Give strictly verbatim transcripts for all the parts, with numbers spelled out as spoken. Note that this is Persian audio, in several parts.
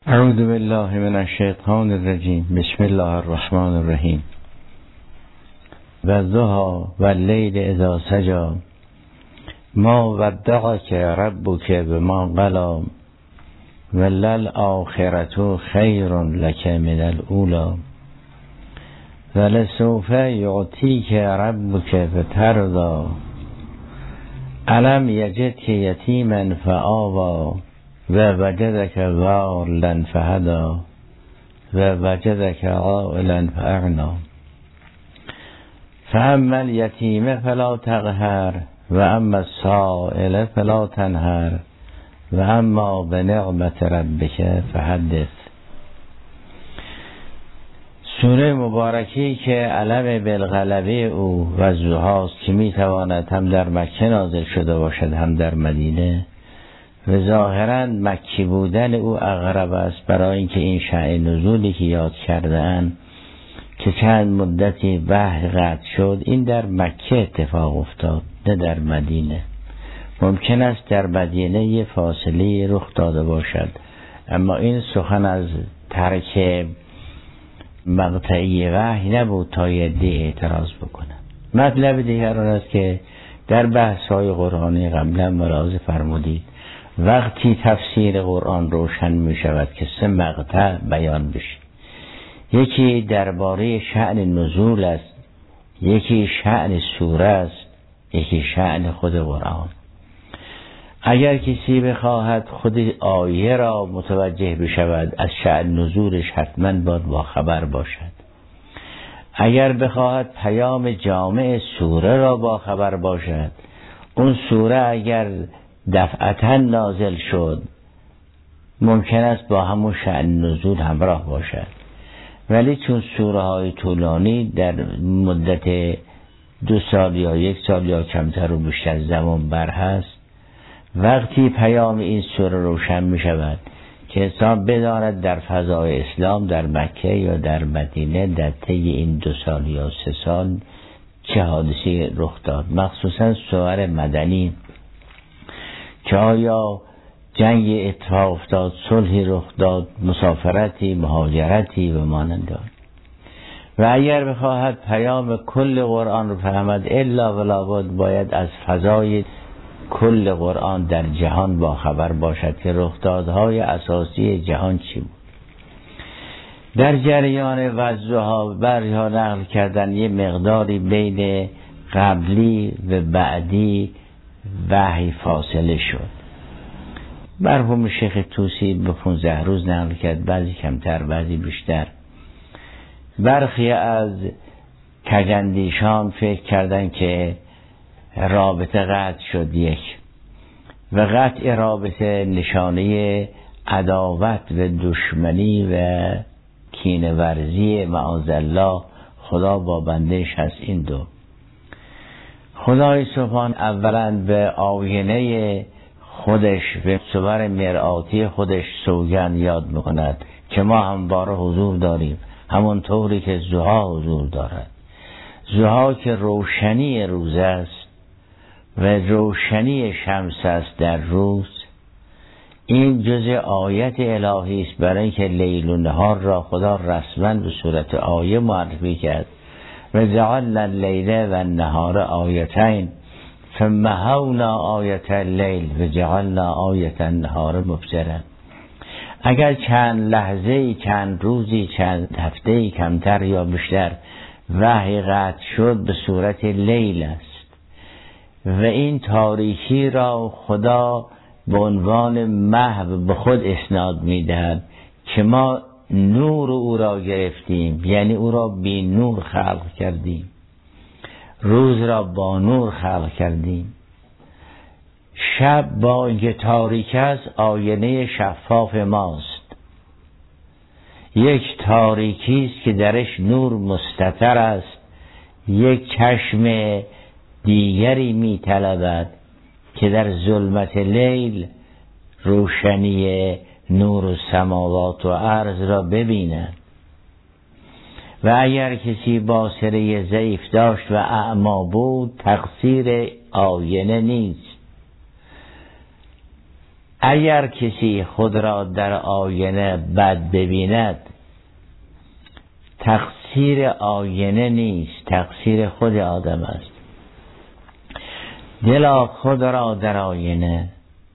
اعوذ بالله من الشیطان الرجیم. بسم الله الرحمن الرحیم. والضحی واللیل اذا سجی ما ودعک ربک بما قلی وللآخرة خیر لک من الاولی ولسوف یعطیک ربک فترضی الم یجدک یتیما فآوی و وجدک ضالا فهدی و وجدک عائلا فاغنی فاما الیتیم فلا تقهر و اما السائل فلا تنهر و اما بنعمت ربک فحدث. سوره مبارکی که علم بالغلبه او و ضحاست که میتواند هم در مکه نازل شده باشد هم در مدینه و ظاهرا مکی بودن او اقرب است، برای اینکه این شأن نزولی که یاد کرده اند که چند مدتی وحی قطع شد این در مکه اتفاق افتاد نه در مدینه. ممکن است در مدینه یه فاصله رخ داده باشد، اما این سخن از ترک مقطعی وحی نبود تا یه عده اعتراض بکنن. مطلب دیگر آن است که در بحث های قرآنی قبلا ملاحظه فرمودید وقتی تفسیر قرآن روشن می شود که سه مقطع بیان بشه، یکی درباره شأن نزول است، یکی شأن سوره است، یکی شأن خود قرآن. اگر کسی بخواهد خود آیه را متوجه بشود از شأن نزولش حتما باید با خبر باشد. اگر بخواهد پیام جامع سوره را با خبر باشد، اون سوره اگر دفعتا نازل شد ممکن است با همون شأن نزول همراه باشد، ولی چون سوره های طولانی در مدت دو سال یا یک سال یا کمتر و بیشتر زمان بر هست، وقتی پیام این سوره روشن می شود که انسان بداند در فضای اسلام در مکه یا در مدینه در طی این دو سال یا سه سال چه حادثی رخ داد، مخصوصا سوره مدنی که آیا جنگ اتفاق افتاد، صلحی رخ داد، مسافرتی، مهاجرتی و مانند آن. و اگر بخواهد پیام کل قرآن رو فهمد الا ولا بد باید از فضای کل قرآن در جهان با خبر باشد که رخدادهای اساسی جهان چی بود. در جریان وضحها برها نقل کردن یه مقداری بین قبلی و بعدی وحی فاصله شد. مرحوم شیخ طوسی به پونزده روز نقل کرد، بعضی کمتر بعضی بیشتر. برخی از کجندیشان فکر کردن که رابطه قطع شد یک و قطع رابطه نشانه عداوت و دشمنی و کینه‌ورزی معاذالله خدا با بندهش هست. این دو خدای سبحان اولا به آینه خودش به صور مرآتی خودش سوگند یاد میکند که ما همواره حضور داریم، همون طوری که ضحی حضور دارد. ضحی که روشنی روز است و روشنی شمس است در روز، این جزء آیت الهی است، برای اینکه لیل و نهار را خدا رسما به صورت آیه معرفی کرد و جعلنا اللیل و النهار آیتین فمحونا آیت اللیل و جعلنا آیت النهار مبصرا. اگر چند لحظه چند روزی چند هفته کمتر یا بیشتر وحی قطع شد به صورت لیل است و این تاریکی را خدا به عنوان محو به خود اسناد میدهد که ما نور او را گرفتیم، یعنی او را بی نور خلق کردیم، روز را با نور خلق کردیم. شب با اینکه تاریک است آینه شفاف ماست، یک تاریکی است که درش نور مستتر است، یک چشم دیگری می طلبد که در ظلمت لیل روشنی نور و سماوات و ارض را ببیند. و اگر کسی باصره ضعیف داشت و اعما بود تقصیر آینه نیست، اگر کسی خود را در آینه بد ببیند، تقصیر آینه نیست، تقصیر خود آدم است. دلا خود را در آینه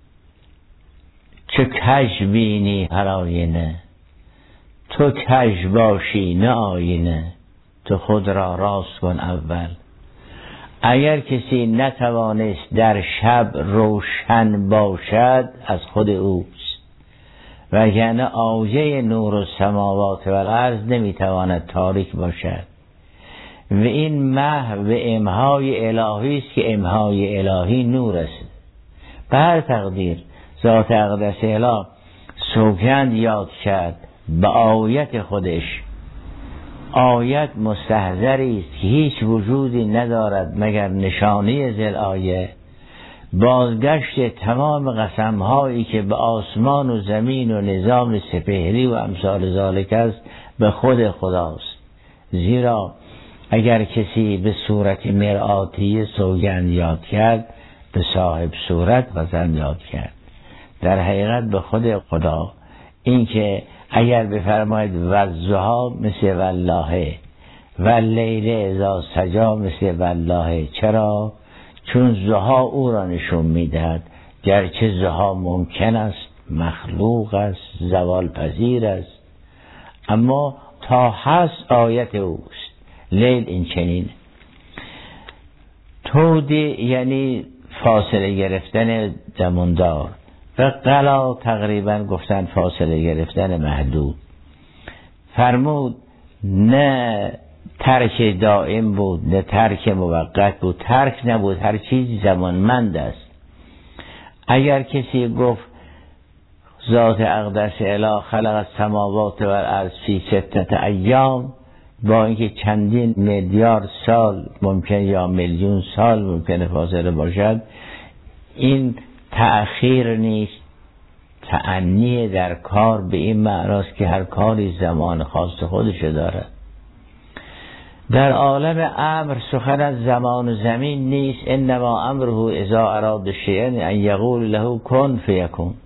چه کژ بینی هر آینه، تو کژ باشی نه آینه، تو خود را راست کن اول. اگر کسی نتوانست در شب روشن باشد از خود اوست، وگرنه آیه نور السماوات و الارض نمیتواند تاریک باشد. و این محو امهای الهی است که امهای الهی نور است. به هر تقدیر ذات اقدس اله سوگند یاد کرد به آیت خودش. آیت مستحضری است که هیچ وجودی ندارد مگر نشانی ذل آیه. بازگشت تمام قسمهایی که به آسمان و زمین و نظام سپهری و امثال ذالک است به خود خداست. زیرا اگر کسی به صورت مرآتی سوگند یاد کرد، به صاحب صورت قسم یاد کرد. در حقیقت به خود خدا. این که اگر بفرماید والضحی مثل والله و اللیل اذا سجی مثل والله، چرا؟ چون ضحی او را نشون میدهد، گرچه ضحی ممکن است، مخلوق است، زوال پذیر است، اما تا هست آیت اوست. لیل این چنین. تودی یعنی فاصله گرفتن زماندار، و قلا تقریبا گفتن فاصله گرفتن محدود. فرمود نه ترک دائم بود نه ترک موقت بود، ترک نبود، هر چیزی زمانمند است. اگر کسی گفت ذات اقدس اله خلق السماوات و الارض فی ستة ایام، با اینکه چندین میلیارد سال ممکن یا میلیون سال ممکن فاصله باشد، این تأخیر نیست، تأنی در کار به این معناست که هر کاری زمان خاص خودش دارد. در عالم امر سخن از زمان و زمین نیست. انما امره اذا اراد شیئا ان یقول له کن فیکون.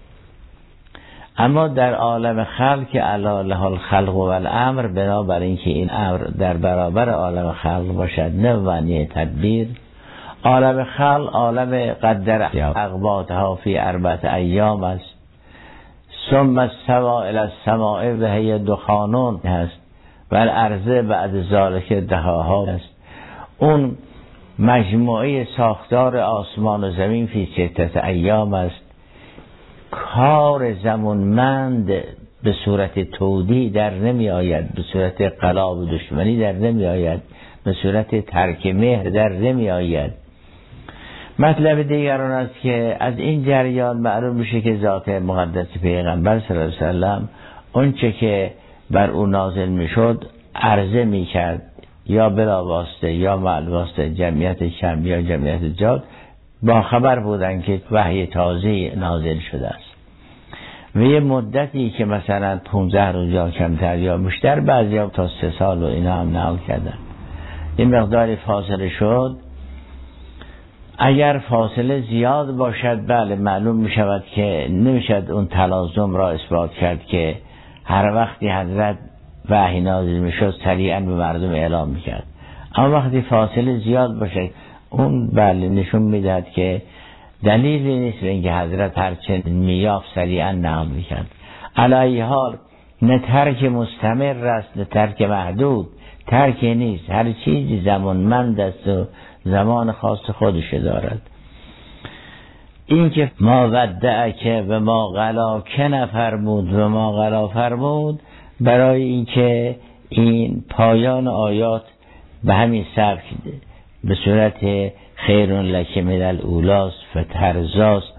اما در عالم خلق که الا له الخلق و الامر، بنابر اینکه این امر در برابر عالم خلق باشد، نه معنی تدبیر. عالم خلق عالم قدر اقباتها فی اربعة ایام است. ثم استوى الی السماء و هی دخانون هست و الارض بعد ذالک دحاها است. اون مجموعه ساختار آسمان و زمین فی ستة ایام است. کار زمانمند به صورت تودی در نمی آید، به صورت قلاب و دشمنی در نمی آید، به صورت ترک مهر در نمی آید. مطلب دیگران است که از این جریان معلوم میشه که ذات مقدس پیغمبر صلی الله علیه وسلم اون چه که بر او نازل میشد عرضه میکرد، یا بلا واسطه یا مع واسطه، جمعیت کم یا جمعیت زیاد با خبر بودن که وحی تازه نازل شده است. و یه مدتی که مثلا پونزده روز یا کمتر یا بیشتر، بعضی ها تا سه سال و اینا هم نقل کردن، این مقداری فاصله شد. اگر فاصله زیاد باشد بله معلوم می شود که نمیشد اون تلازم را اثبات کرد که هر وقتی حضرت وحی نازل می شد سریعا به مردم اعلام می کرد. اما وقتی فاصله زیاد باشد اون بله نشون می دهد که دلیلی نیست به اینکه حضرت هرچند میافت سریعا نقل می کرد. علی حال نه ترک مستمر است نه ترک محدود، ترک نیست، هر چیزی زمانمند است و زمان خاص خودش دارد. این که ما ودعک و ما غلاک نفرمود و ما غلا فرمود، برای اینکه این پایان آیات به همین سبک به صورت خیر لک من الاولاست، فترزاست،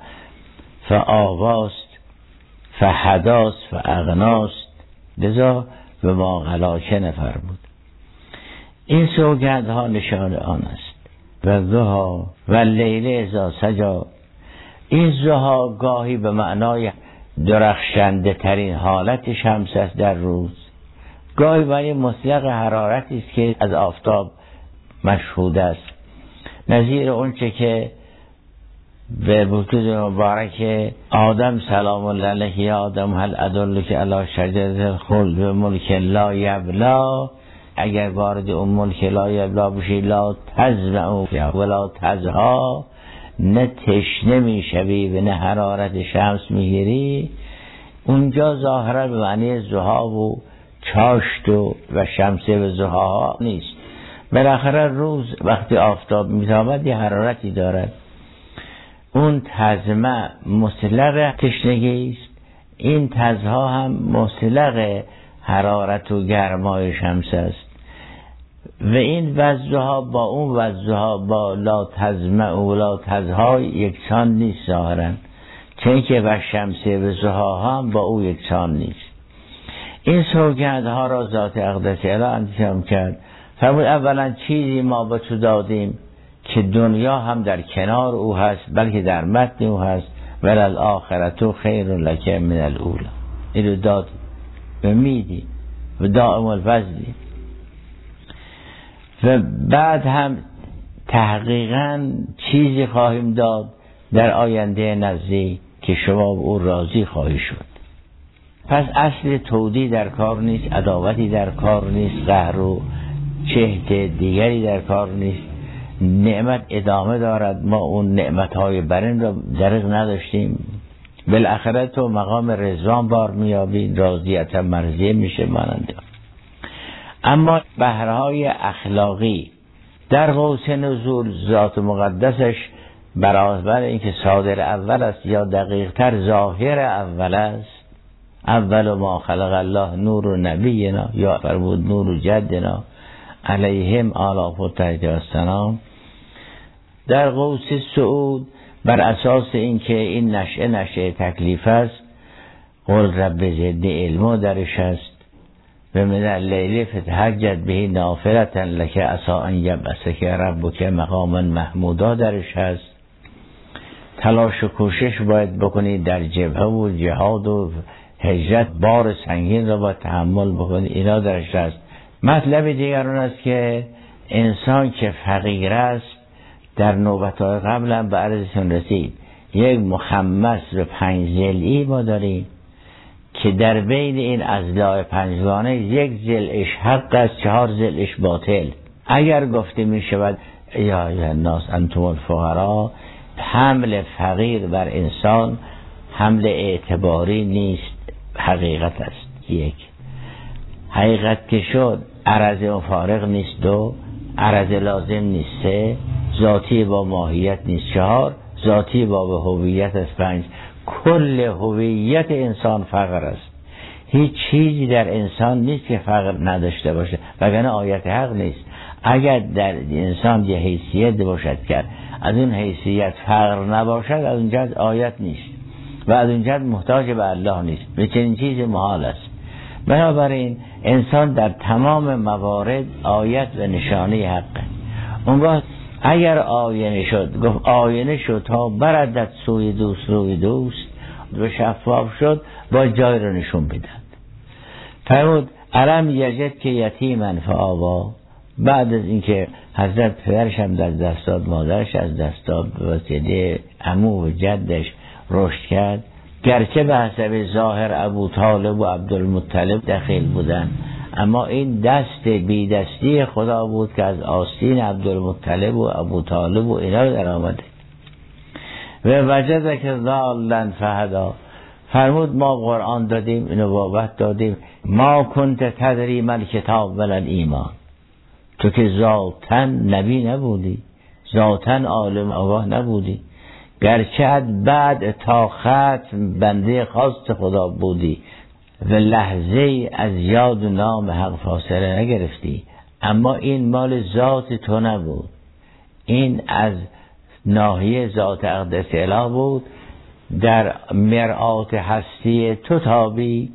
فآواست، فهداست، فاغناست، لذا به ما غلاک نفرمود. این سوگندها نشان آن است. و ضحی و اللیل اذا سجی. این ضحی گاهی به معنای درخشنده ترین حالت شمس است در روز، گاهی برای مطلق حرارتی است که از آفتاب مشهود است، نظیر اونچه که به وجود مبارک آدم سلام الله علیه یا آدم هل ادلک علی شجرة الخلد و ملک لا یبلا، اگر وارد اون ملک لا یبلا بشی لا تظمأ ولا تضحی، نه تشنه میشوی و نه حرارت شمس میگیری. اونجا ظاهرا به معنی ضحی و چاشت و و شمسه و ضحاها نیست. بالاخره روز وقتی آفتاب میتابد یه حرارتی دارد. اون تظمأ مطلق تشنگی است، این تضحی هم مطلق حرارت و گرمای شمس است. و این وضحا با اون وضحا با لا تظمأ و لا تضحی یکسان نیست ظاهرا، چون که و شمسه و ضحاها هم با او یکسان نیست. این سوگندها را ذات اقدس اله انتخاب کرد. فرمود اولا چیزی ما به تو دادیم که دنیا هم در کنار او هست بلکه در متن او هست، وللآخرة خیر لک من الاولی. اینو داد و میدی و دائم الفضلی. و بعد هم تحقیقا چیزی خواهیم داد در آینده نزدیک که شما او راضی خواهی شد. پس اصل تودی در کار نیست، عداوتی در کار نیست، قهر و چهت دیگری در کار نیست. نعمت ادامه دارد، ما اون نعمتهای برین را درق نداشتیم. بالاخره تو مقام رضوان بار میابی، راضیت مرضیه میشه ماننده. اما بهرهای اخلاقی در قوس نزول ذات مقدسش برابر اینکه صادر اول است یا دقیق تر ظاهر اول است، اول ما خلق الله نور نبینا یا فرمود نور جدنا علیهم آلاف و تحت السلام. در قوس سعود بر اساس اینکه این نشأه نشأه تکلیف است، قل رب زدنی علم درش است و من اللیل فتهجد به نافلة لک عسی ان یبعثک ربک مقاما محمودا درش هست. تلاش و کوشش باید بکنید در جبهه و جهاد و هجرت، بار سنگین را باید تحمل بکنید، اینا درش هست. مطلب دیگر اون است که انسان که فقیر است، در نوبتهای قبل هم به عرضشون رسید، یک مخمس و پنج ضلعی ما داریم که در بین این اضلاع پنجگانه یک ضلعش حق است، چهار ضلعش باطل. اگر گفته می شود یا ایها الناس انتم الفقراء، حمل فقیر بر انسان حمل اعتباری نیست، حقیقت است. یک حقیقت که شد عرض مفارق نیست، دو عرض لازم نیست، سه ذاتی با ماهیت نیست، چهار ذاتی با به هویت است، پنج کل هویت انسان فقر است. هیچ چیزی در انسان نیست که فقر نداشته باشه، وگرنه آیت حق نیست. اگر در انسان یه حیثیت باشد که از اون حیثیت فقر نباشد، از اون جهت آیت نیست و از اون جهت محتاج به الله نیست، به چنین چیز محال است. بنابراین انسان در تمام موارد آیت و نشانه حقه. اون وقت اگر آینه شد، گفت آینه شد تا بردت سوی دوست روی دوست و شفاف شد، با جای رو نشون بدن. فرمود علم یجد که یتیمن فآوا، بعد از اینکه حضرت پدرش هم در دست داد، مادرش از دست داد، به وسیله عمو و جدش رشد کرد، گرچه به حسب ظاهر ابو طالب و عبدالمطلب دخیل بودن، اما این دست بی دستی خدا بود که از آستین عبدالمطلب و ابو طالب و اینا در آمده. و وجده که ضالا فهدا، فرمود ما قرآن دادیم، نبوت دادیم، ما کنت تدری من کتاب ولا ایمان، تو که ذاتاً نبی نبودی، ذاتاً عالم آگاه نبودی، گرچه بعد تا ختم بنده خواست خدا بودی و لحظه از یاد و نام حق فاصله نگرفتی، اما این مال ذات تو نبود، این از ناحیه ذات اقدس اله بود، در مرآت هستی تو تابید.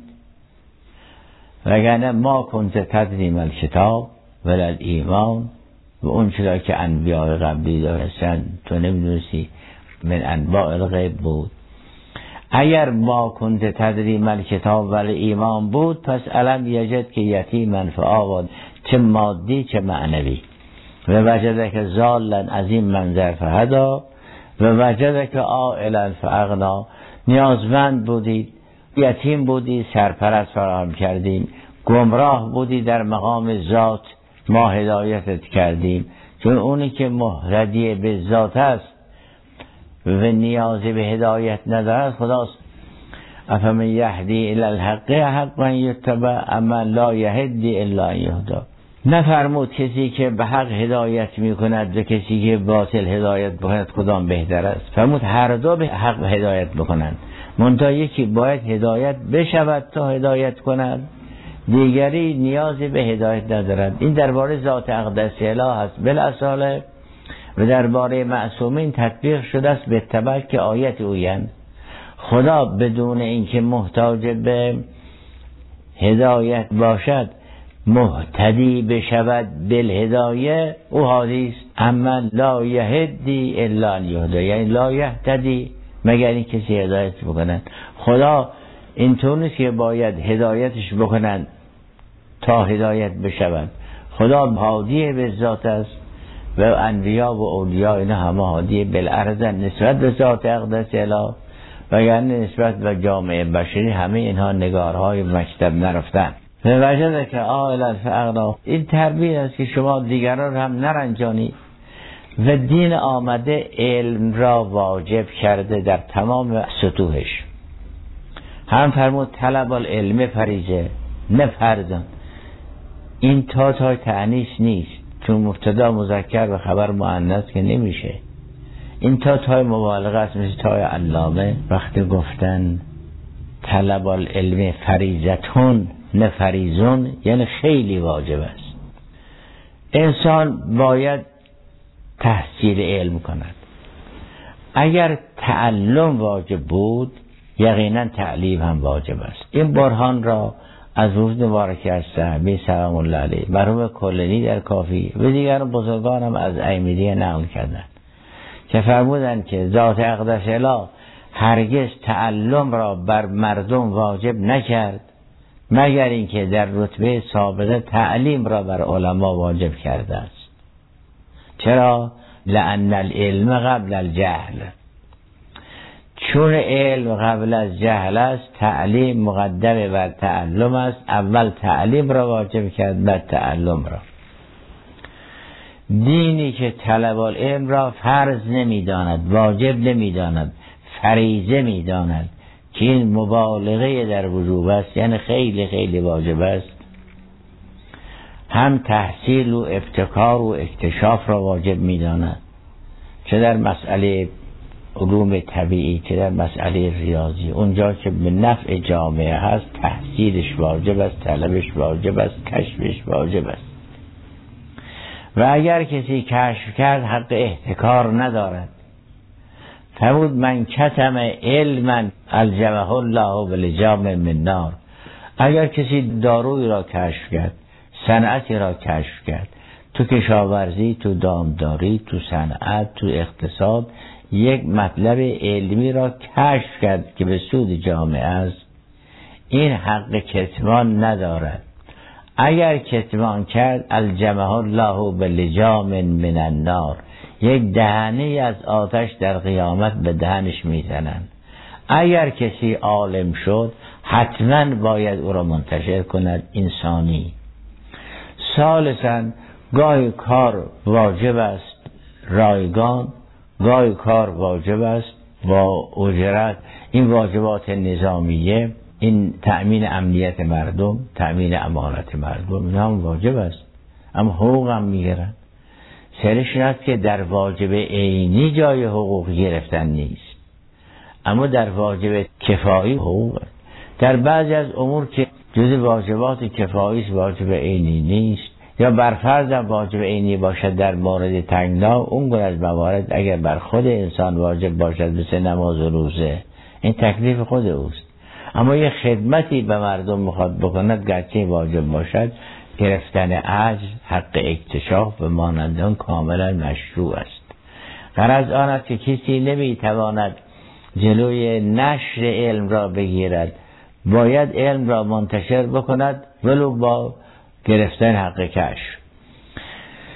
وگرنه ما کنت تدریم الکتاب ولی ایمان، و اون چرا که انبیاء قبلی داشتن تو نمیدونستی، من انباء الغیب بود. اگر ما کنت تدریم الکتاب ولی ایمان بود، پس علم یجد که یتیمن فآوا، چه مادی چه معنوی. و وجده که ضالا از این منظر فهدا، و وجدک عائلا فاغنا، نیازمند بودید، یتیم بودی سرپرست فراهم کردیم، گمراه بودی در مقام ذات ما هدایتت کردیم، چون اونی که مهتدی به ذات است و نیازی به هدایت ندارد خداست. افمن یهدی الی الحق حقا یتبع اما لا یهدی الا ان یهدی. نفرمود کسی که به حق هدایت می کند و کسی که باطل هدایت بکند کدام بهتر است. فرمود هر دو به حق هدایت بکنند، منتها یکی باید هدایت بشود تا هدایت کند، دیگری نیازی به هدایت ندارد. این درباره ذات اقدس اله است بالاصاله و درباره معصومین تطبیق شده است به اتباع که آیت اویند. خدا بدون اینکه محتاج به هدایت باشد مهتدی بشود بالهدایه او هادی است. اما لا یهدی الا ان یهدی، یعنی لا یهتدی مگر این کسی هدایت بکنند. خدا اینطور نیست که باید هدایتش بکنند تا هدایت بشود. خدا هادی به ذات است و انبیا و اولیاء اینا همه هادی بالعرض نسبت به ذات اقدس اله، و یعنی نسبت به جامعه بشری همه اینها نگارهای مکتب نرفتن. و وجدک عائلا فاغنا، این تربیت است که شما دیگران هم نرنجانید. و دین آمده علم را واجب کرده در تمام سطوحش. هم فرمود طلب العلم فریضه نه فرض. این تا تا تأنیث نیست، چون مبتدا مذکر و خبر مؤنث که نمیشه. این تا تای مبالغه است، مثل تای علامه وقتی گفتن طلب العلم فریضتون نه فریضون، یعنی خیلی واجب است. انسان باید تحصیل علم کند. اگر تعلم واجب بود یقینا تعلیم هم واجب است. این برهان را از روز مبارک از صحابی سلام الله علیه، مرحوم کلینی در کافی و دیگر بزرگان هم از ایمیدی نقل کردند که فرمودند که ذات اقدس اله هرگز تعلم را بر مردم واجب نکرد مگر اینکه در رتبه سابقه تعلیم را بر علما واجب کرده است. چرا؟ لأن العلم قبل الجهل، چون علم قبل از جهل است تعلیم مقدم بر تعلم است. اول تعلیم را واجب کرد بعد تعلم را. دینی که طلب العلم را فرض نمیداند، واجب نمیداند، فریضه میداند که این مبالغه در وجوب است، یعنی خیلی خیلی واجب است، هم تحصیل و ابتکار و اکتشاف را واجب میداند، چه در مسئله علوم طبیعی چه در مسئله ریاضی. اونجا که به نفع جامعه هست تحصیلش واجب است، طلبش واجب است، کشفش واجب است. و اگر کسی کشف کرد حق احتکار ندارد. فرمود من کتم علما الجمه الله بلجام من نار. اگر کسی داروی را کشف کرد، صنعتی را کشف کرد، تو کشاورزی، تو دامداری، تو صنعت، تو اقتصاد یک مطلب علمی را کشف کرد که به سود جامعه است، این حق کتمان ندارد. اگر کتمان کرد الجمه الله بلجام من النار، یک دهنی از آتش در قیامت به دهنش میزنند. اگر کسی عالم شد حتما باید او را منتشر کند انسانی. ثالثاً گاهی کار واجب است رایگان، گاهی کار واجب است با اجرت. این واجبات نظامیه، این تأمین امنیت مردم، تأمین امانت مردم، این هم واجب است، اما حقوق هم میگیرن. سرش این است که در واجب عینی جای حقوق گرفتن نیست، اما در واجب کفایی حقوق است. در بعضی از امور که جز واجبات کفایی است واجب عینی نیست، یا برفرض واجب عینی باشد در مورد تنگنا، اون گونه از موارد اگر بر خود انسان واجب باشد مثل نماز و روزه، این تکلیف خود اوست. اما یه خدمتی به مردم میخواد بکند گرچه واجب باشد، گرفتن اجر، حق اکتشاف و مانند آن کاملا مشروع است. غرض آن است که کسی نمیتواند جلوی نشر علم را بگیرد، باید علم را منتشر بکند ولو با گرفتن حق کشف.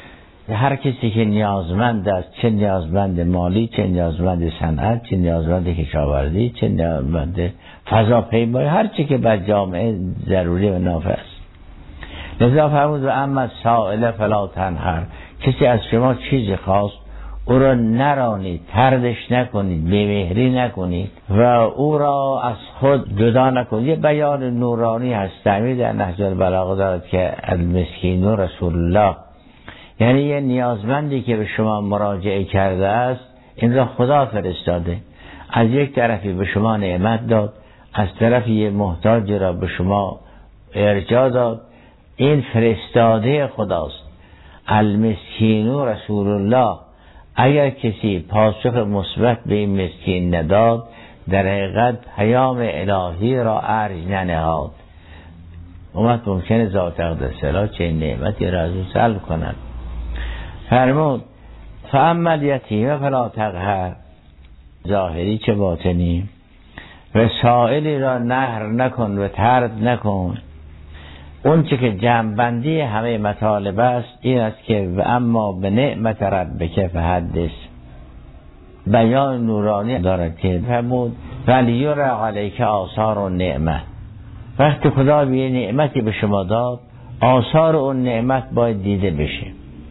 هر کسی که نیازمند است، چه نیازمند مالی، چه نیازمند صنعت، چه نیازمند کشاورزی، چه نیازمند فضاپیمایی، هر چی که بر جامعه ضروری و نافع است. لذا فرمود و اما سائل فلا تنهر، کسی از شما چیزی خواست او را نرانید، طردش نکنید، بی‌مهری نکنید و او را از خود جدا نکنید. یه بیان نورانی هست تعمید در نهج البلاغه دارد که المسکین رسول الله، یعنی یه نیازمندی که به شما مراجعه کرده است این را خدا فرستاده، از یک طرفی به شما نعمت داد، از طرفی یه محتاج را به شما ارجاع داد، این فرستاده خداست. المسکین رسول الله، اگر کسی پاسخ مثبت به این مسکین نداد در حقیقت پیام الهی را ارج ننهاد. اومد ممکنه ذات اقدس الله چه نعمتی را از او سلب کند. فرمود فاما الیتیم فلا تقهر، ظاهری چه باطنی، و سائلی را نهر نکن و طرد نکن. اون چه که جمع‌بندی همه مطالب است این است که و اما به نعمت ربک فحدث، بیان نورانی دارد که فرمود ولیرى علیک آثار النعمه، وقتی خدا به نعمتی به شما داد آثار اون نعمت باید دیده بشه.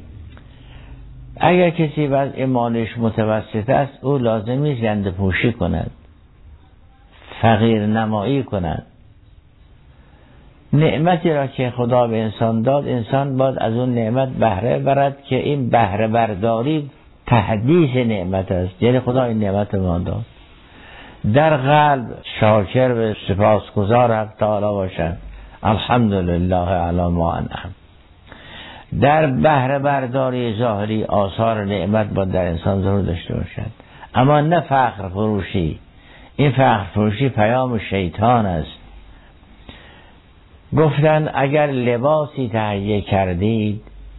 اگر کسی وضع ایمانش متوسط است او لازم نیست گنده پوشی کند، فقیر نمایی کند. نعمتی را که خدا به انسان داد انسان باید از اون نعمت بهره برد که این بهره برداری تحدیث نعمت است، یعنی خدا این نعمت ما داد. در قلب شاکر و سپاسگزار حق تعالی باشد، الحمدلله علی ما انعم. در بهره برداری ظاهری آثار نعمت باید در انسان ظهور داشته باشد، اما نه فخر فروشی. این فخر فروشی پیام شیطان است. گفتن اگر لباسی تهیه کردید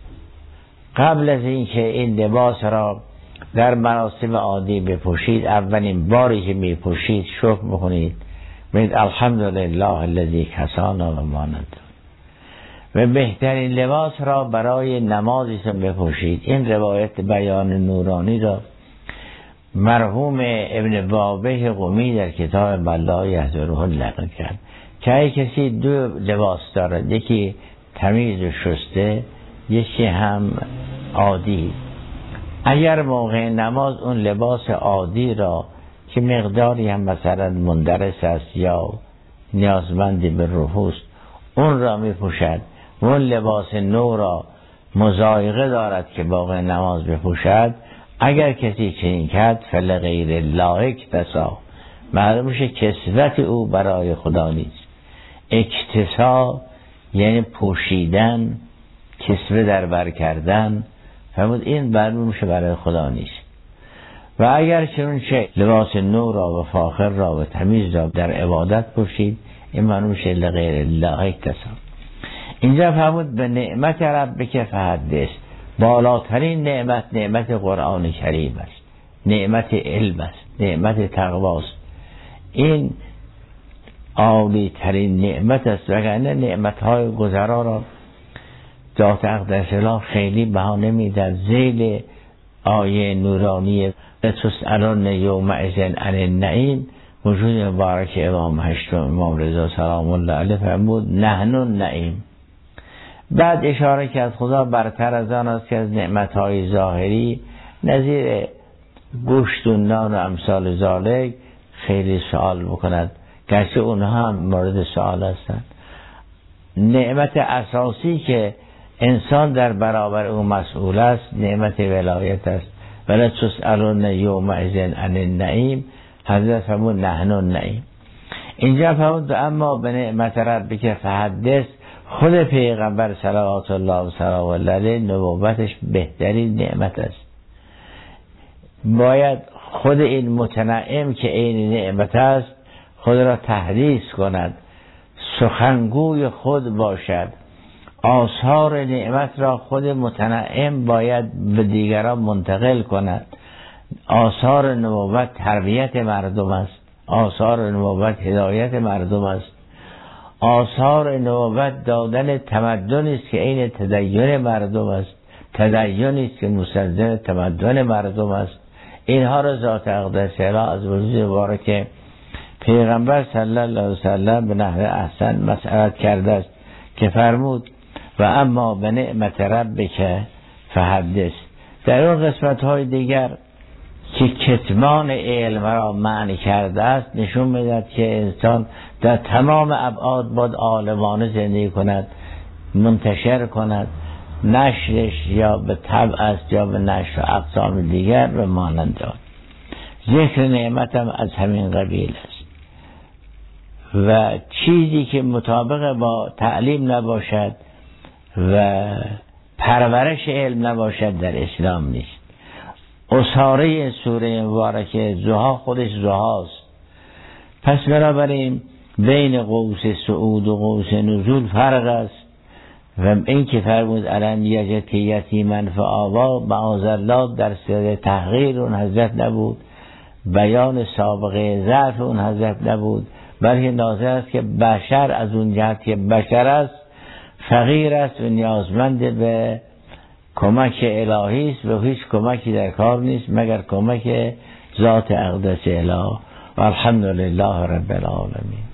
قبل از اینکه این لباس را در مراسم عادی بپوشید، اولین باری که میپوشید شکر بکنید، بگید الحمدلله الذی کسانا و ما ندار، و بهترین لباس را برای نمازیتون بپوشید. این روایت بیان نورانی را مرحوم ابن بابه قمی در کتاب بلا یحضره نقل کرد که اگه کسی دو لباس دارد، یکی تمیز و شسته، یکی هم عادی، اگر موقع نماز اون لباس عادی را که مقداری هم مثلا مندرس است یا نیازمندی به رفوست اون را می پوشد، اون لباس نو را مضایقه دارد که موقع نماز بپوشد، اگر کسی چنین کرد فلغیر الله اکتسا، معلوم میشه کسوت او برای خدا نیست. اکتسا یعنی پوشیدن، کسوه در بر کردن، فرمود این معلوم میشه برای خدا نیست. و اگر چنین چه لباس نو را و فاخر را و تمیز را در عبادت پوشید، این معلوم میشه لغیر الله اکتسا. اینجا فرمود به نعمت ربک فحدث، بالاترین نعمت نعمت قرآن کریم است، نعمت علم است، نعمت تقوا است. این عالی ترین نعمت است، وگرنه نعمت های گذرا را ذات اقدس الله خیلی بها نمیدن. ذیل آیه نورانی تسألون یومئذ عن النعیم، وجود مبارک امام هشتم امام رضا سلام الله علیه فرمود نحن النعیم. بعد اشاره که از خدا برتر از آن است که از نعمتهای ظاهری نظیر گوشت و نان و امثال ذالک خیلی سوال بکند، گرچه اونها هم مورد سوال هستند. نعمت اساسی که انسان در برابر او مسئول است نعمت ولایت است. ولی تسألون یومئذ عن النعیم، حضرت فرمود نحن النعیم. اینجا فرمود اما به نعمت ربک فحدث، خود پیغمبر صلوات الله و سلام علیه نبوتش بهترین نعمت است. باید خود این متنعم که این نعمت است خود را تحدیث کند، سخنگوی خود باشد، آثار نعمت را خود متنعم باید به دیگران منتقل کند. آثار نبوت تربیت مردم است، آثار نبوت هدایت مردم است، آثار نبوت دادن تمدنی است که این تدین مردم است، تدینی است که مستلزم تمدن مردم است. اینها را ذات اقدس اله از وجود مبارک پیغمبر صلی الله علیه وسلم به نحو احسن مسئلت کرده است که فرمود و اما به نعمت ربک فحدث. در اون قسمت های دیگر که کتمان علم را معنی کرده است نشون میدهد که انسان در تمام ابعاد باید عالمانه زندگی کند، منتشر کند، نشرش یا به طبع است یا به نشر اقسام دیگر و مانند آن. ذکر نعمت هم از همین قبیل است و چیزی که مطابق با تعلیم نباشد و پرورش علم نباشد در اسلام نیست. اصاره سوره مبارکه ضحی خودش ضحاست. پس بنابراین بین قوس صعود و قوس نزول فرق است و این که فرمود علم یجد یتیما فآوا معاذالله در سر تحقیر اون حضرت نبود، بیان سابقه ضعف اون حضرت نبود، بلکه ناظر است که بشر از اون جهت که بشر است فقیر است و نیازمند به کمک الهی است و هیچ کمکی در کار نیست مگر کمک ذات اقدس اله و الحمدلله رب العالمین.